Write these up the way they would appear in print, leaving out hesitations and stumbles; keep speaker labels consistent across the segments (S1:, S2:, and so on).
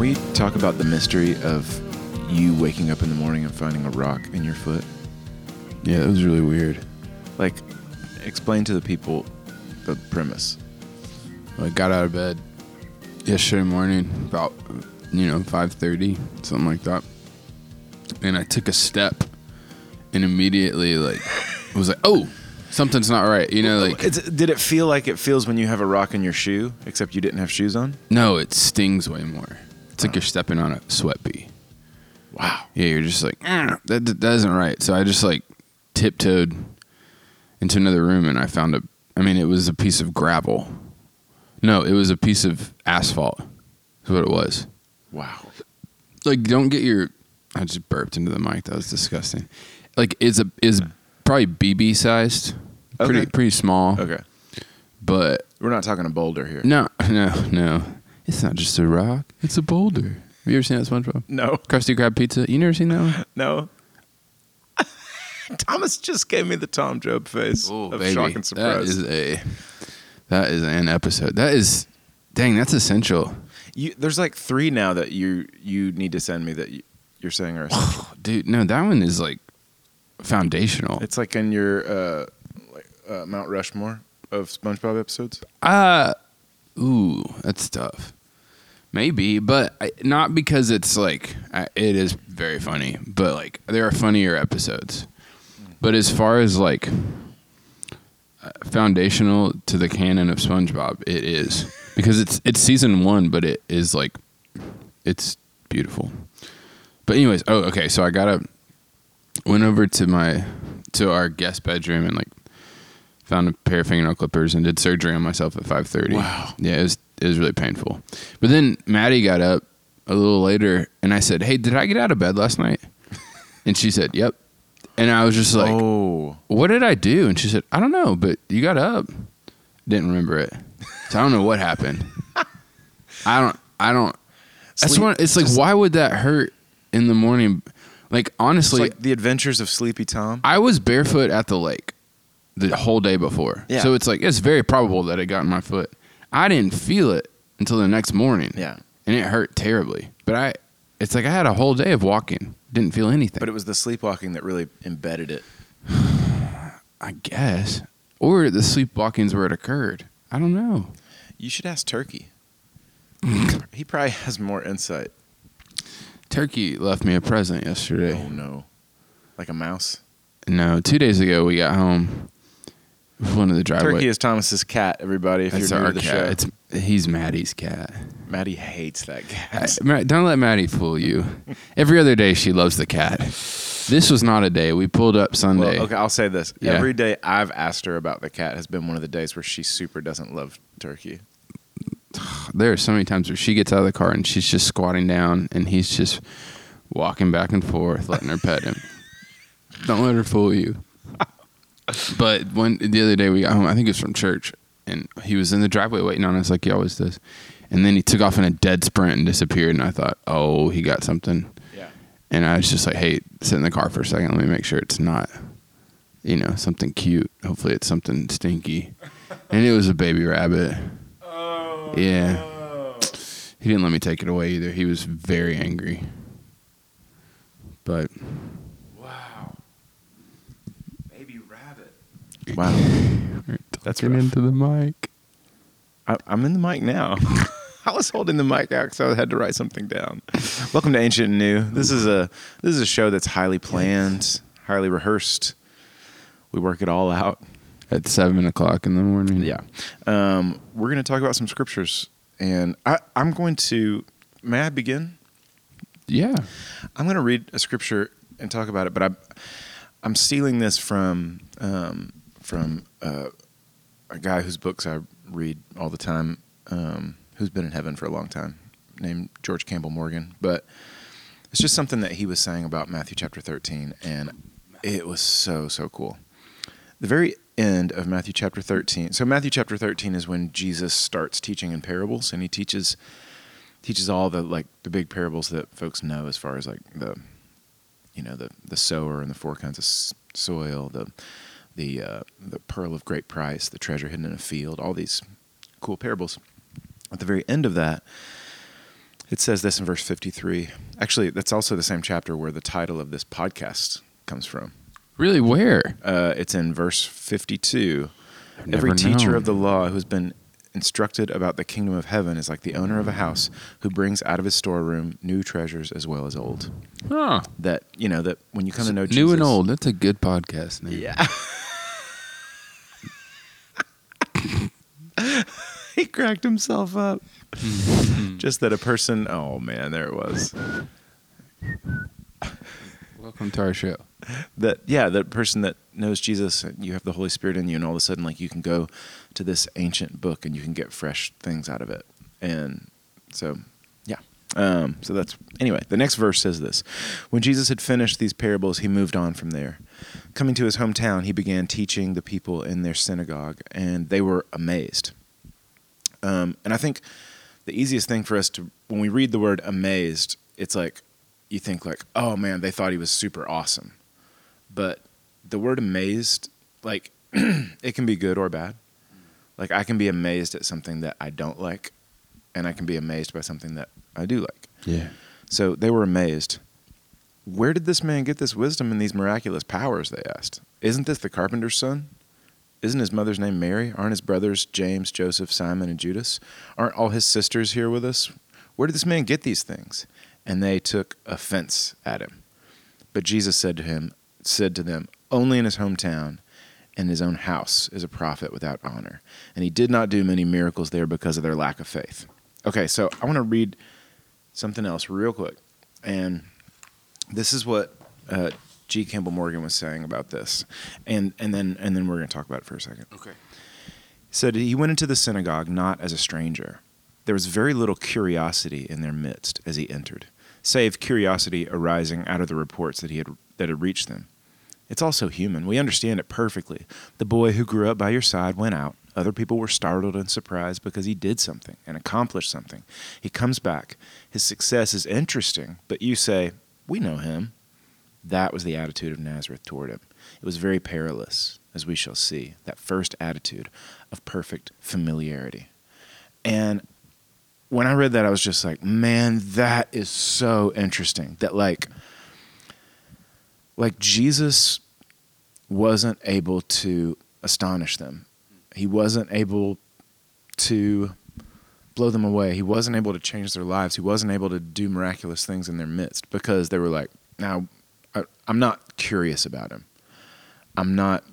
S1: we talk about the mystery of you waking up in the morning and finding a rock in your foot?
S2: Yeah, it was really weird.
S1: Like, explain to the people the premise.
S2: I got out of bed yesterday morning about 5:30, something like that, and I took a step and immediately was like, oh, something's not right.
S1: Did it feel like it feels when you have a rock in your shoe, except you didn't have shoes on?
S2: No, it stings way more. It's like you're stepping on a sweat bee.
S1: Wow.
S2: Yeah, you're just like, that isn't right. So I just tiptoed into another room and I found it was a piece of gravel. No, it was a piece of asphalt. Is what it was.
S1: Wow.
S2: Don't get your... I just burped into the mic. That was disgusting. Is probably BB sized.
S1: Okay.
S2: Pretty small.
S1: Okay.
S2: But...
S1: We're not talking a boulder here.
S2: No. It's not just a rock. It's a boulder. Have you ever seen that SpongeBob?
S1: No.
S2: Krusty Krab pizza? You never seen that one?
S1: No. Thomas just gave me the Tom Job face of
S2: baby.
S1: shock and surprise.
S2: That is an episode. That's essential.
S1: There's 3 now that you need to send me that you're saying are essential.
S2: Dude, no, that one is foundational.
S1: It's in your Mount Rushmore of SpongeBob episodes.
S2: Ooh, that's tough. Maybe, but not because it's it is very funny, but there are funnier episodes. But as far as foundational to the canon of SpongeBob, it is because it's season 1, but it is it's beautiful. But anyways, okay. So I went over to our guest bedroom and found a pair of fingernail clippers and did surgery on myself at 5:30.
S1: Wow.
S2: Yeah, it was really painful. But then Maddie got up a little later and I said, "Hey, did I get out of bed last night?" And she said, "Yep." And I was just what did I do? And she said, "I don't know, but you got up." Didn't remember it. So I don't know what happened. I don't. That's one. It's why would that hurt in the morning? Honestly,
S1: it's the Adventures of Sleepy Tom.
S2: I was barefoot at the lake the whole day before.
S1: Yeah.
S2: So it's very probable that it got in my foot. I didn't feel it until the next morning.
S1: Yeah.
S2: And it hurt terribly. But I had a whole day of walking. Didn't feel anything.
S1: But it was the sleepwalking that really embedded it.
S2: I guess. Or the sleepwalking's where it occurred. I don't know.
S1: You should ask Turkey. He probably has more insight.
S2: Turkey left me a present yesterday.
S1: Oh, no. Like a mouse?
S2: No, 2 days ago we got home. One of the driveway.
S1: Turkey is Thomas's cat, everybody, if
S2: That's
S1: you're new
S2: our
S1: to the
S2: cat.
S1: show.
S2: He's Maddie's cat.
S1: Maddie hates that cat.
S2: Don't let Maddie fool you. Every other day she loves the cat. This was not a day. We pulled up Sunday.
S1: Well, okay, I'll say this.
S2: Yeah.
S1: Every day I've asked her about the cat has been one of the days where she super doesn't love Turkey.
S2: There are so many times where she gets out of the car and she's just squatting down and he's just walking back and forth, letting her pet him. Don't let her fool you. But the other day we got home, I think it was from church, and he was in the driveway waiting on us like he always does. And then he took off in a dead sprint and disappeared, and I thought, oh, he got something.
S1: Yeah.
S2: And I was just like, hey, sit in the car for a second. Let me make sure it's not, something cute. Hopefully it's something stinky. And it was a baby rabbit.
S1: Oh.
S2: Yeah.
S1: No.
S2: He didn't let me take it away either. He was very angry. But...
S1: Wow. Baby rabbit.
S2: Wow.
S1: That's
S2: Getting
S1: rough.
S2: into the mic.
S1: I'm in the mic now. I was holding the mic out because I had to write something down. Welcome to Ancient and New. This is a show that's highly planned, highly rehearsed. We work it all out
S2: At 7 o'clock in the morning.
S1: Yeah. We're going to talk about some scriptures, and I'm going to. May I begin?
S2: Yeah.
S1: I'm going to read a scripture and talk about it, but I'm stealing this from a guy whose books I read all the time, who's been in heaven for a long time, named George Campbell Morgan. But it's just something that he was saying about Matthew chapter 13, and it was so cool. The very end of Matthew chapter 13. So Matthew chapter 13 is when Jesus starts teaching in parables, and he teaches all the big parables that folks know, as far as the sower and the 4 kinds of soil, the pearl of great price, the treasure hidden in a field, all these cool parables. At the very end of that, It says this in verse 53. Actually, that's also the same chapter where the title of this podcast comes from.
S2: Really, where?
S1: It's in verse 52. Every teacher of the law who's been instructed about the kingdom of heaven is like the owner of a house who brings out of his storeroom new treasures as well as old.
S2: Huh.
S1: That when you come to know Jesus.
S2: New and old. That's a good podcast name.
S1: Yeah. He cracked himself up. Just that a person, oh man, there it was.
S2: Welcome to our show.
S1: That person that knows Jesus, you have the Holy Spirit in you, and all of a sudden, like, you can go to this ancient book and you can get fresh things out of it. And so, yeah. So that's, anyway, the next verse says this. When Jesus had finished these parables, he moved on from there. Coming to his hometown, he began teaching the people in their synagogue, and they were amazed. And I think the easiest thing for us to, when we read the word amazed, it's like, you think like, oh man, they thought he was super awesome. But the word amazed, like, it can be good or bad. Like, I can be amazed at something that I don't like, and I can be amazed by something that I do like.
S2: Yeah.
S1: So they were amazed. Where did this man get this wisdom and these miraculous powers, they asked. Isn't this the carpenter's son? Isn't his mother's name Mary? Aren't his brothers James, Joseph, Simon, and Judas? Aren't all his sisters here with us? Where did this man get these things? And they took offense at him. But Jesus said to them, only in his hometown and his own house is a prophet without honor. And he did not do many miracles there because of their lack of faith. Okay, so I want to read something else real quick. And this is what G. Campbell Morgan was saying about this. And then we're going to talk about it for a second.
S2: Okay.
S1: He said he went into the synagogue not as a stranger. There was very little curiosity in their midst as he entered, save curiosity arising out of the reports that had reached them. It's also human. We understand it perfectly. The boy who grew up by your side went out. Other people were startled and surprised because he did something and accomplished something. He comes back. His success is interesting, but you say, we know him. That was the attitude of Nazareth toward him. It was very perilous, as we shall see, that first attitude of perfect familiarity. And when I read that, I was just like, man, that is so interesting. That like Jesus wasn't able to astonish them. He wasn't able to blow them away. He wasn't able to change their lives. He wasn't able to do miraculous things in their midst because they were like, now, I'm not curious about him. I'm not,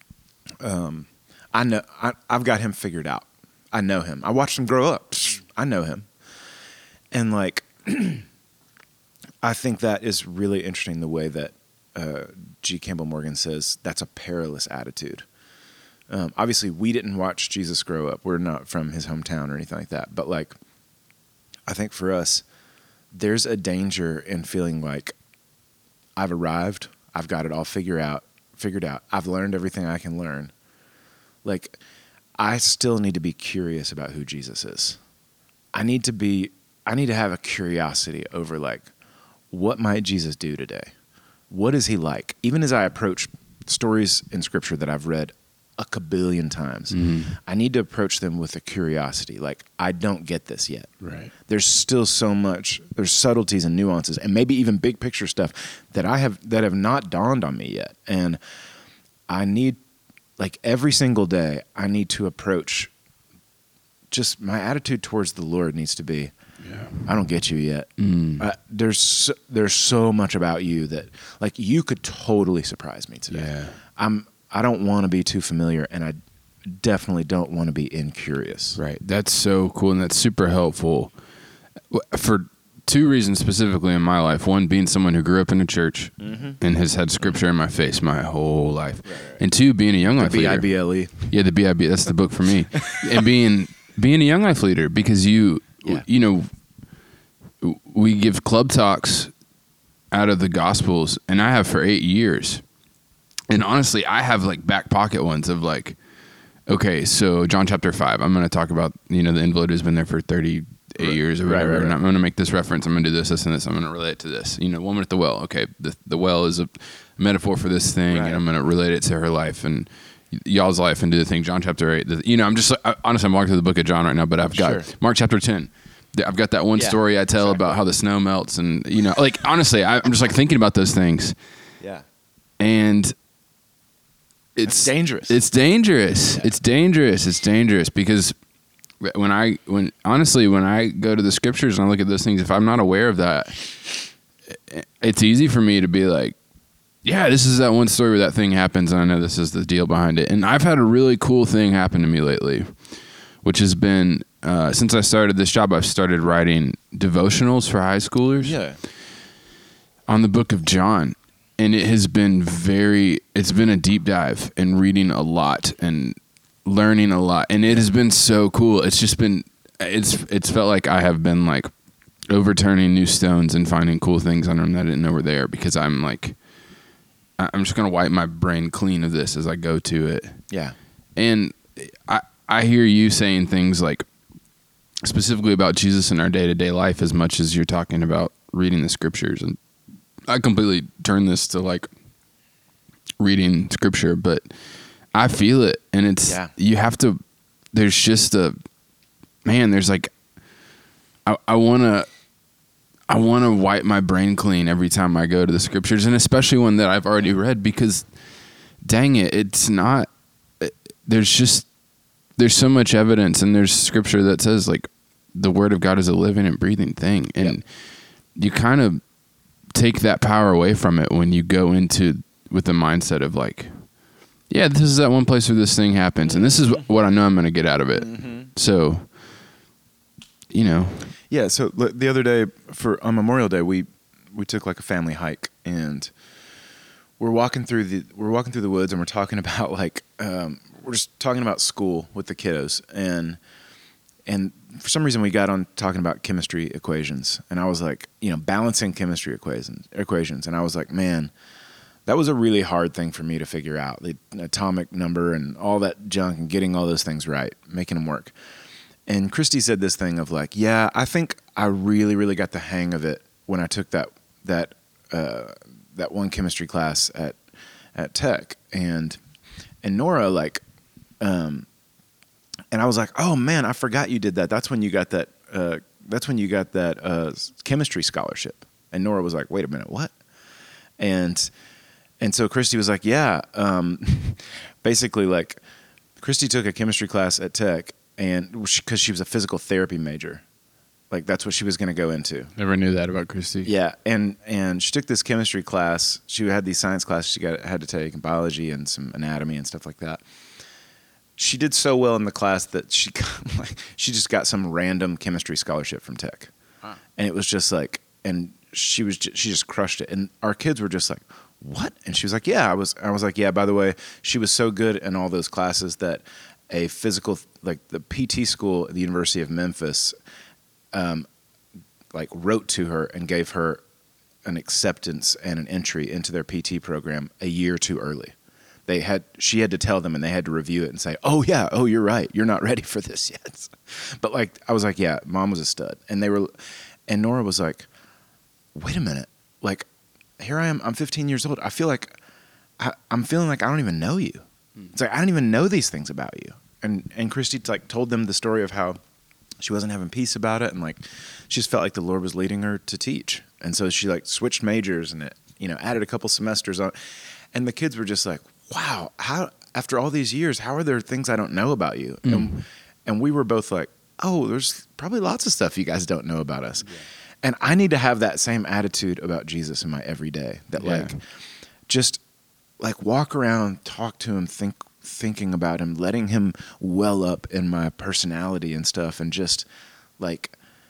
S1: I've got him figured out. I know him. I watched him grow up. I know him. And like, I think that is really interesting, the way that G. Campbell Morgan says that's a perilous attitude. Obviously, we didn't watch Jesus grow up. We're not from his hometown or anything like that. But like, I think for us, there's a danger in feeling like I've arrived. I've got it all figured out. I've learned everything I can learn. Like, I still need to be curious about who Jesus is. I need to have a curiosity over like, what might Jesus do today? What is he like? Even as I approach stories in Scripture that I've read a kabillion times, I need to approach them with a curiosity. Like, I don't get this yet.
S2: Right.
S1: There's still so much. There's subtleties and nuances, and maybe even big picture stuff that have not dawned on me yet. And I need, like, every single day, I need to approach. Just my attitude towards the Lord needs to be, I don't get you yet. There's so much about you that, like, you could totally surprise me today.
S2: Yeah.
S1: I don't want to be too familiar, and I definitely don't want to be incurious.
S2: Right. That's so cool, and that's super helpful for two reasons specifically in my life. One, being someone who grew up in a church and has had Scripture in my face my whole life. Right. And two, being a young life leader.
S1: The BIBLE.
S2: Yeah, the BIBLE. That's the book for me. And being a young life leader, because you know, we give club talks out of the Gospels, and I have for 8 years. And honestly, I have like back pocket ones of like, okay, so John chapter 5, I'm going to talk about, the invalid who's been there for 38 years or whatever. Right. And I'm going to make this reference. I'm going to do this, and this. I'm going to relate it to this. Woman at the well. Okay, the well is a metaphor for this thing, and I'm going to relate it to her life and y'all's life and do the thing. John chapter 8. I'm just, honestly, I'm walking through the book of John right now, but I've got Mark chapter 10. I've got that one story I tell about how the snow melts, and like honestly, I'm just like thinking about those things.
S1: Yeah.
S2: And
S1: it's dangerous.
S2: It's dangerous. Yeah. It's dangerous because when I go to the scriptures and I look at those things, if I'm not aware of that, it's easy for me to be like, yeah, this is that one story where that thing happens, and I know this is the deal behind it. And I've had a really cool thing happen to me lately, which has been, since I started this job, I've started writing devotionals for high schoolers on the book of John. And it's been a deep dive and reading a lot and learning a lot. And it has been so cool. It's just been, it's felt like I have been like overturning new stones and finding cool things on them that I didn't know were there, because I'm like, I'm just going to wipe my brain clean of this as I go to it. Yeah. And I hear you saying things like specifically about Jesus in our day-to-day life as much as you're talking about reading the scriptures. And I completely turn this to like reading scripture, but I feel it. And it's, you have to, there's just there's like, I want to wipe my brain clean every time I go to the scriptures, and especially one that I've already read, because dang it, it's not, there's so much evidence, and there's scripture that says like the word of God is a living and breathing thing. And you kind of take that power away from it when you go into with the mindset of like, yeah, this is that one place where this thing happens, and this is what I know I'm going to get out of it. Mm-hmm. So,
S1: Yeah, so the other day on Memorial Day, we took like a family hike, and we're walking through the woods, and we're talking about like we're just talking about school with the kiddos, and for some reason we got on talking about chemistry equations, and I was like, balancing chemistry equations, and I was like, man, that was a really hard thing for me to figure out, the atomic number and all that junk, and getting all those things right, making them work. And Christy said this thing of like, yeah, I think I really, really got the hang of it when I took that one chemistry class at Tech, and Nora like, and I was like, oh man, I forgot you did that. That's when you got that. That's when you got that chemistry scholarship. And Nora was like, wait a minute, what? And so Christy was like, yeah, basically like, Christy took a chemistry class at Tech. And because she was a physical therapy major, like that's what she was going to go into.
S2: Never knew that about Christy.
S1: Yeah, and she took this chemistry class. She had these science classes she had to take, and biology and some anatomy and stuff like that. She did so well in the class that she just got some random chemistry scholarship from Tech, and it was just like, and she just crushed it. And our kids were just like, what? And she was like, yeah. I was like, yeah. By the way, she was so good in all those classes that a physical, like the PT school at the University of Memphis, like wrote to her and gave her an acceptance and an entry into their PT program a year too early. She had to tell them, and they had to review it and say, oh yeah, oh you're right, you're not ready for this yet. But like, I was like, yeah, Mom was a stud. And Nora was like, wait a minute, like here I am, I'm 15 years old. I feel like I'm feeling like I don't even know you. It's like, I don't even know these things about you. And Christy like told them the story of how she wasn't having peace about it, and like she just felt like the Lord was leading her to teach. And so she like switched majors and added a couple semesters on. And the kids were just like, wow, how after all these years, how are there things I don't know about you? And we were both like, oh, there's probably lots of stuff you guys don't know about us. Yeah. And I need to have that same attitude about Jesus in my everyday, that like just like walk around, talk to him, thinking about him, letting him well up in my personality and stuff, and just I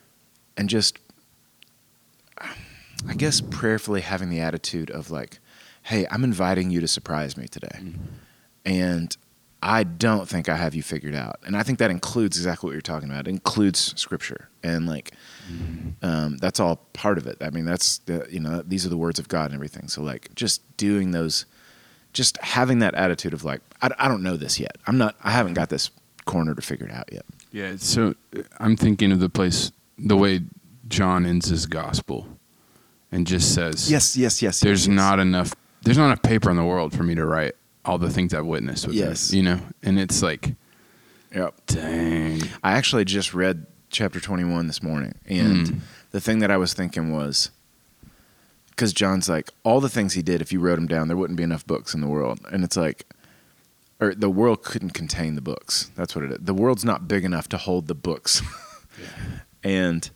S1: guess prayerfully having the attitude of like, hey, I'm inviting you to surprise me today. Mm-hmm. And I don't think I have you figured out. And I think that includes exactly what you're talking about. It includes scripture. And like, that's all part of it. I mean, that's these are the words of God and everything. So like just doing those, just having that attitude of like, I don't know this yet. I haven't got this cornered or figured out yet.
S2: Yeah. So I'm thinking of the way John ends his gospel and just says,
S1: yes.
S2: There's not enough paper in the world for me to write all the things I've witnessed with him, and it's like,
S1: yep.
S2: Dang.
S1: I actually just read chapter 21 this morning, and the thing that I was thinking was, because John's like, all the things he did, if you wrote them down, there wouldn't be enough books in the world. And it's like, or the world couldn't contain the books. That's what it is. The world's not big enough to hold the books. And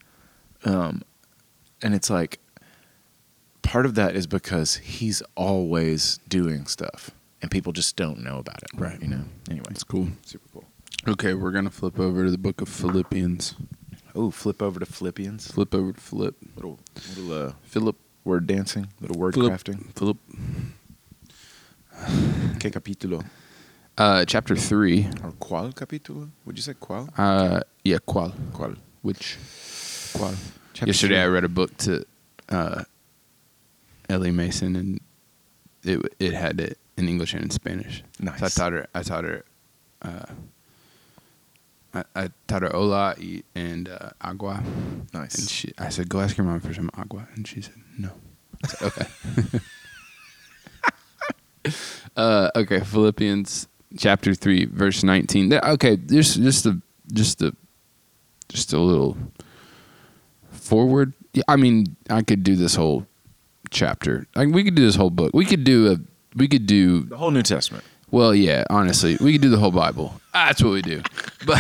S1: it's like, part of that is because he's always doing stuff, and people just don't know about it.
S2: Right.
S1: You know? Anyway.
S2: It's cool.
S1: Super cool.
S2: Okay, we're going to flip over to the book of Philippians.
S1: Oh, flip over to Philippians.
S2: Flip over to Philip.
S1: Little
S2: Philip.
S1: word dancing, little word
S2: Philip.
S1: crafting.
S2: Philip.
S1: ¿Qué capítulo?
S2: Chapter 3.
S1: Or ¿cuál capítulo? Would you say cuál?
S2: Yeah, ¿cuál?
S1: ¿Cuál?
S2: Which? ¿Cuál?
S1: Chapter
S2: Yesterday
S1: 3.
S2: I read a book to Ellie Mason, and it had it in English and in Spanish.
S1: Nice.
S2: So I taught her hola and agua.
S1: Nice.
S2: And I said, go ask your mom for some agua. And she said, no. I said, okay. Okay, Philippians chapter 3, verse 19. Okay, just a little forward. Yeah, I mean, I could do this whole chapter. We could do this whole book. We could do
S1: The whole New Testament.
S2: Well, yeah, honestly, we could do the whole Bible. That's what we do. But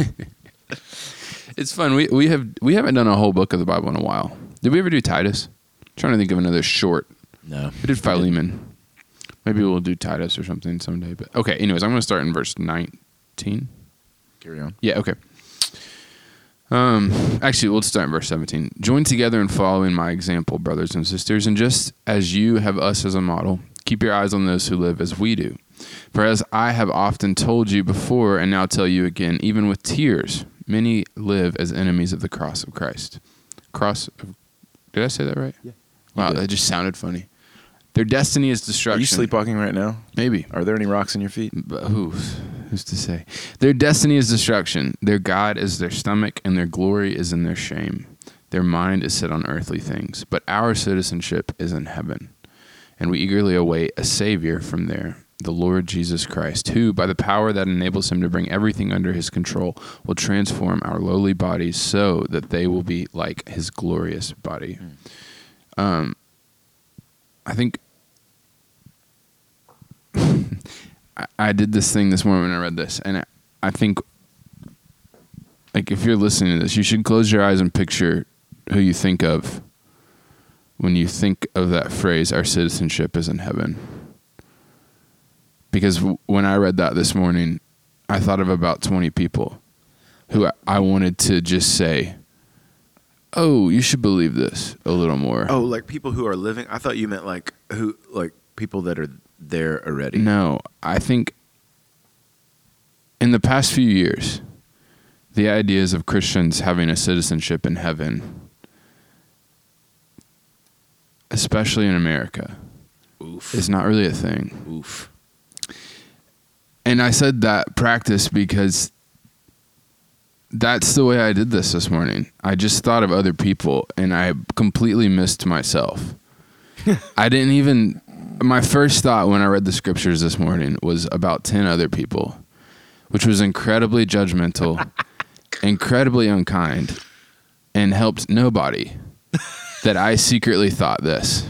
S2: it's fun. We haven't done a whole book of the Bible in a while. Did we ever do Titus? I'm trying to think of another short.
S1: No.
S2: We did Philemon. Maybe we'll do Titus or something someday. But okay, anyways, I'm going to start in verse 19.
S1: Carry on.
S2: Yeah, okay. Actually, we'll start in verse 17. Join together in following my example, brothers and sisters, and just as you have us as a model, keep your eyes on those who live as we do. For as I have often told you before, and now tell you again, even with tears, many live as enemies of the cross of Christ. Did I say that right?
S1: Yeah.
S2: Wow, that just sounded funny. Their destiny is destruction.
S1: Are you sleepwalking right now?
S2: Maybe.
S1: Are there any rocks in your feet?
S2: But who's to say? Their destiny is destruction. Their God is their stomach, and their glory is in their shame. Their mind is set on earthly things, but our citizenship is in heaven, and we eagerly await a Savior from there, the Lord Jesus Christ, who, by the power that enables him to bring everything under his control, will transform our lowly bodies so that they will be like his glorious body. I think I did this thing this morning when I read this, and I think, like, if you're listening to this, you should close your eyes and picture who you think of when you think of that phrase, our citizenship is in heaven. Because when I read that this morning, I thought of about 20 people who I wanted to just say, oh, you should believe this a little more.
S1: Oh, like people who are living? I thought you meant like people that are there already.
S2: No, I think in the past few years, the ideas of Christians having a citizenship in heaven, especially in America, is not really a thing.
S1: Oof.
S2: And I said that practice because that's the way I did this morning. I just thought of other people, and I completely missed myself. My first thought when I read the scriptures this morning was about 10 other people, which was incredibly judgmental, incredibly unkind, and helped nobody that I secretly thought this.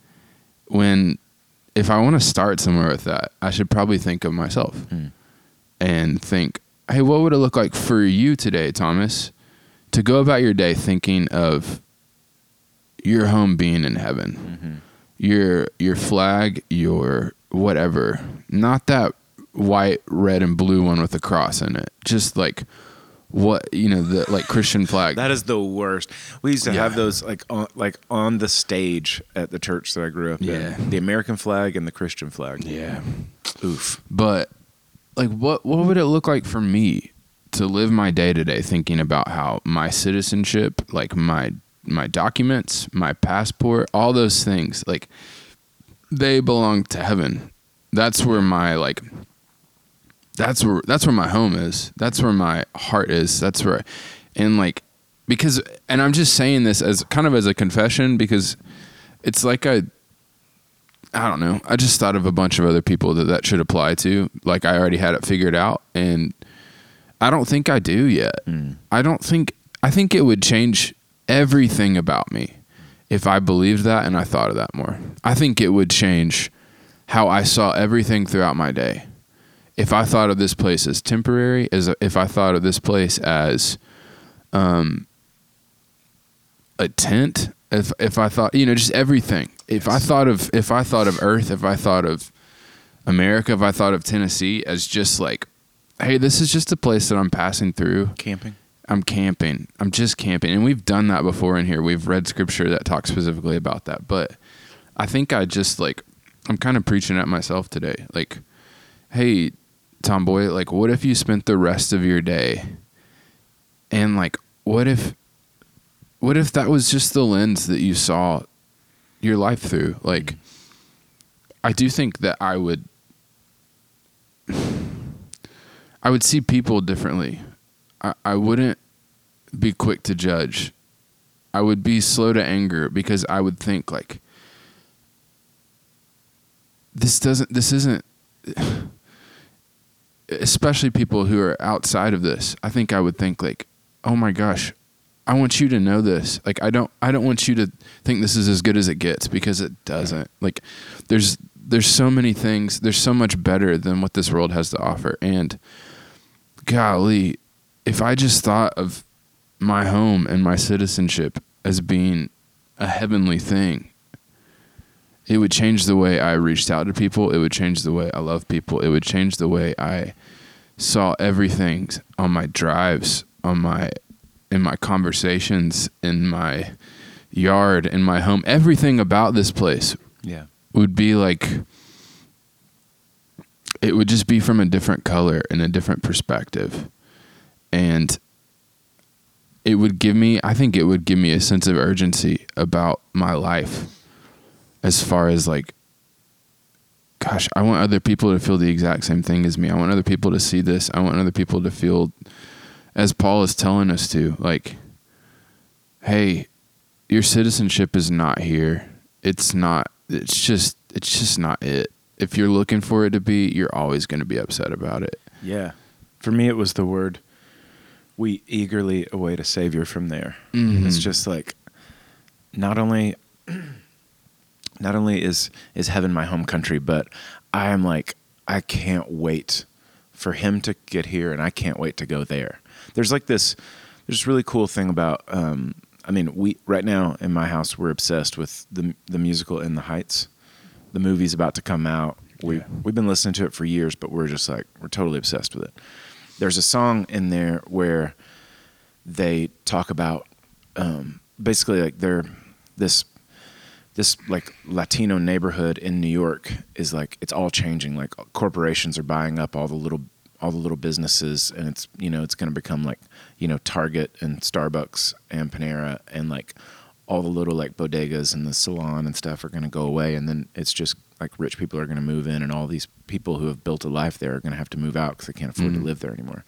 S2: If I want to start somewhere with that, I should probably think of myself and think, hey, what would it look like for you today, Thomas, to go about your day thinking of your home being in heaven, your flag, your whatever, not that white, red, and blue one with a cross in it, just like what, the like Christian flag.
S1: That is the worst. We used to have those on the stage at the church that I grew up in. The American flag and the Christian flag.
S2: Yeah.
S1: Oof.
S2: But like what would it look like for me to live my day to day thinking about how my citizenship, like my documents, my passport, all those things, like they belong to heaven. That's where my that's where my home is. That's where my heart is. That's where, and I'm just saying this as kind of as a confession, because it's like I don't know. I just thought of a bunch of other people that should apply to. Like I already had it figured out, and I don't think I do yet. I I think it would change everything about me if I believed that and I thought of that more. I think it would change how I saw everything throughout my day. If I thought of this place as temporary, if I thought of this place as a tent, if I thought, just everything. If I thought of Earth, if I thought of America, if I thought of Tennessee as just like, hey, this is just a place that I'm passing through.
S1: Camping.
S2: I'm camping. I'm just camping. And we've done that before in here. We've read scripture that talks specifically about that. But I think I'm kind of preaching at myself today. Like, hey, Tomboy, like, what if you spent the rest of your day and like, what if that was just the lens that you saw your life through? Like, I do think that I would see people differently. I wouldn't be quick to judge. I would be slow to anger because I would think like, this isn't, especially people who are outside of this. I think I would think like, oh my gosh, I want you to know this. Like, I don't want you to think this is as good as it gets, because it doesn't. Like, there's so many things. There's so much better than what this world has to offer. And golly, if I just thought of my home and my citizenship as being a heavenly thing, it would change the way I reached out to people. It would change the way I love people. It would change the way I saw everything on my drives, in my conversations, in my yard, in my home. Everything about this place would be like, it would just be from a different color and a different perspective. And I think it would give me a sense of urgency about my life, as far as like, gosh, I want other people to feel the exact same thing as me. I want other people to see this. I want other people to feel, as Paul is telling us to, like, hey, your citizenship is not here. It's just not it. If you're looking for it to be, you're always going to be upset about it.
S1: Yeah. For me, it was the word, we eagerly await a Savior from there.
S2: Mm-hmm.
S1: It's just like, not only is heaven my home country, but I am like, I can't wait for him to get here, and I can't wait to go there. There's this really cool thing about, we right now in my house, we're obsessed with the musical In the Heights. The movie's about to come out. We've been listening to it for years, but we're just like, we're totally obsessed with it. There's a song in there where they talk about, basically like they're this like Latino neighborhood in New York is like, it's all changing. Like, corporations are buying up all the little businesses, and it's, it's going to become like, Target and Starbucks and Panera, and like all the little like bodegas and the salon and stuff are going to go away. And then it's just like rich people are going to move in, and all these people who have built a life there are going to have to move out because they can't afford to live there anymore.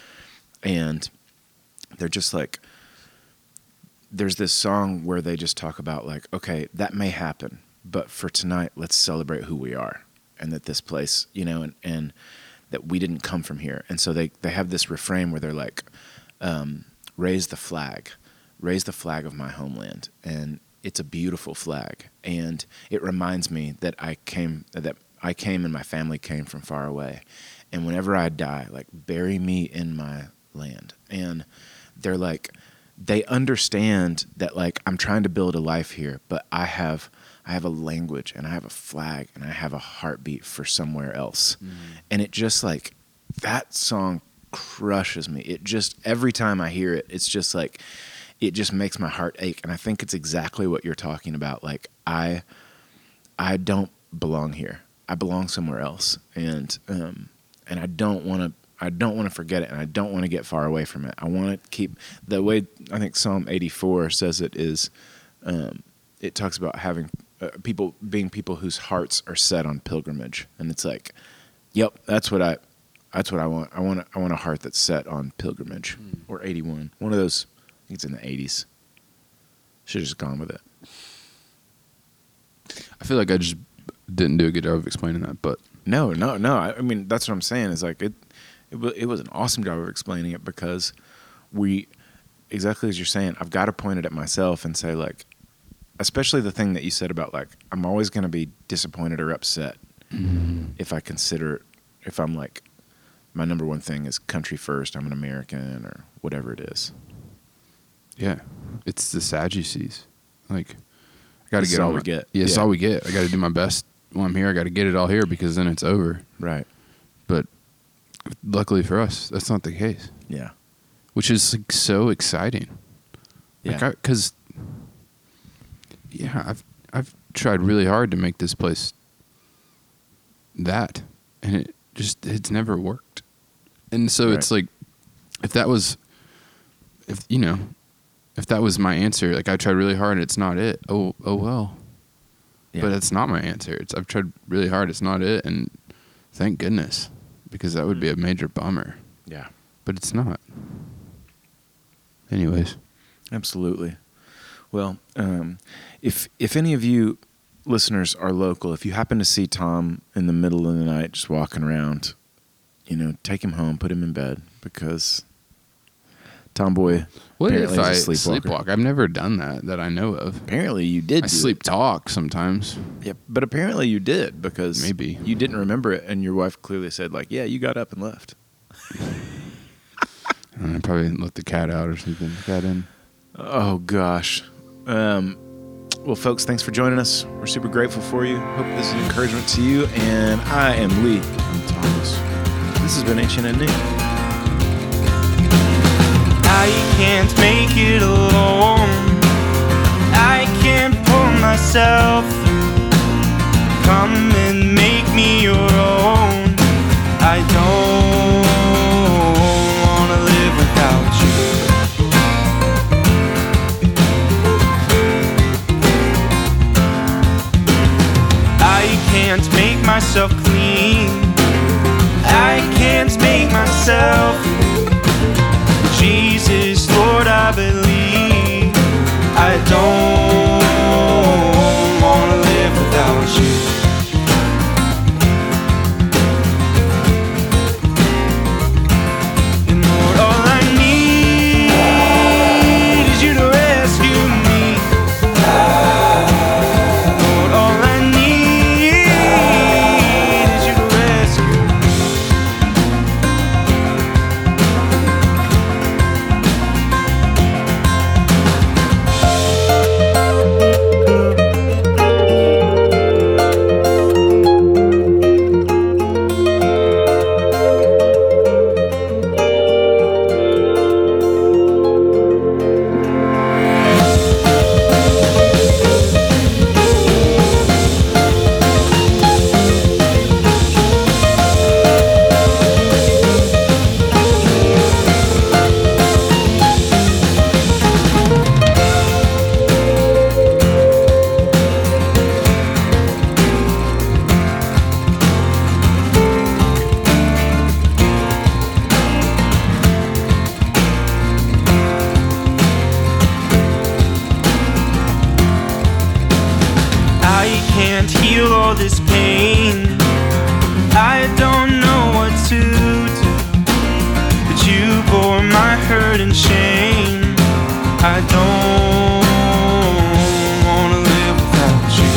S1: And they're just like, there's this song where they just talk about like, okay, that may happen, but for tonight, let's celebrate who we are, and that this place, and that we didn't come from here. And so they have this refrain where they're like, raise the flag of my homeland. And it's a beautiful flag. And it reminds me that I came and my family came from far away. And whenever I die, like, bury me in my land. And they're like, they understand that like, I'm trying to build a life here, but I have a language, and I have a flag, and I have a heartbeat for somewhere else. Mm-hmm. And it just like, that song crushes me. It just, every time I hear it, it's just like, it just makes my heart ache. And I think it's exactly what you're talking about. Like, I don't belong here. I belong somewhere else. And I don't want to forget it, and I don't want to get far away from it. I want to keep, the way I think Psalm 84 says it is, it talks about having people whose hearts are set on pilgrimage. And it's like, yep, that's what I want. I want a heart that's set on pilgrimage. Or 81. One of those, I think it's in the 80s. Should have just gone with it.
S2: I feel like I just didn't do a good job of explaining that, but
S1: no. I mean, that's what I'm saying. Is like, it was an awesome job of explaining it, because exactly as you're saying, I've got to point it at myself and say, like, especially the thing that you said about, like, I'm always going to be disappointed or upset if I'm like, my number one thing is country first, I'm an American, or whatever it is.
S2: Yeah. It's the Sadducees. Like, I got to get
S1: all we get.
S2: Yeah, it's all we get. I got to do my best while I'm here. I got to get it all here because then it's over.
S1: Right. But
S2: luckily for us, that's not the case.
S1: Yeah.
S2: Which is like so exciting.
S1: Yeah.
S2: Because I've tried really hard to make this place that, and it's never worked. And so it's like, if that was my answer, like I tried really hard and it's not it. Oh well. Yeah. But it's not my answer. I've tried really hard. It's not it. And thank goodness, because that would be a major bummer.
S1: Yeah.
S2: But it's not. Anyways.
S1: Absolutely. Well, if any of you listeners are local, if you happen to see Tom in the middle of the night just walking around, take him home, put him in bed, because Tomboy apparently is a sleepwalker.
S2: I've never done that I know of.
S1: Apparently you did.
S2: I sleep talk sometimes.
S1: Yeah, but apparently you did, because
S2: maybe
S1: you didn't remember it, and your wife clearly said, like, yeah, you got up and left.
S2: I probably let the cat out or something. The cat in.
S1: Oh, gosh. Well, folks, thanks for joining us. We're super grateful for you. Hope this is an encouragement to you. And I am Lee.
S2: I'm Thomas.
S1: This has been Ancient and New.
S3: I can't make it alone. I can't pull myself through. Come and make me your own. I don't want to live without you. I can't make myself clean. I can't make myself. Jesus, Lord, I believe. I don't want to live without you. And Lord, all I need is you to rescue me. Lord, all I need is you to rescue me. Can't heal all this pain. I don't know what to do, but you bore my hurt and shame. I don't want to live without you.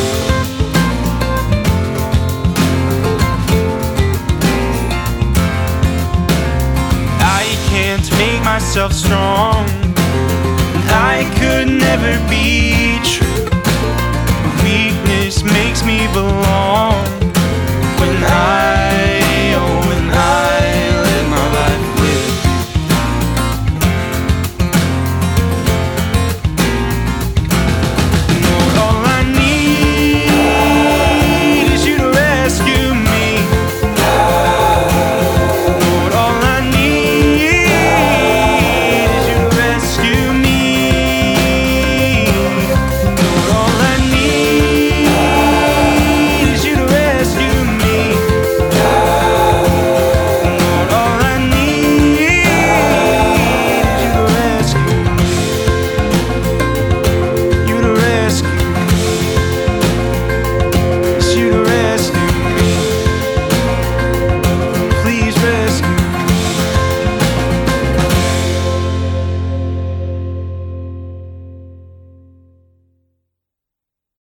S3: I can't make myself strong. I could never be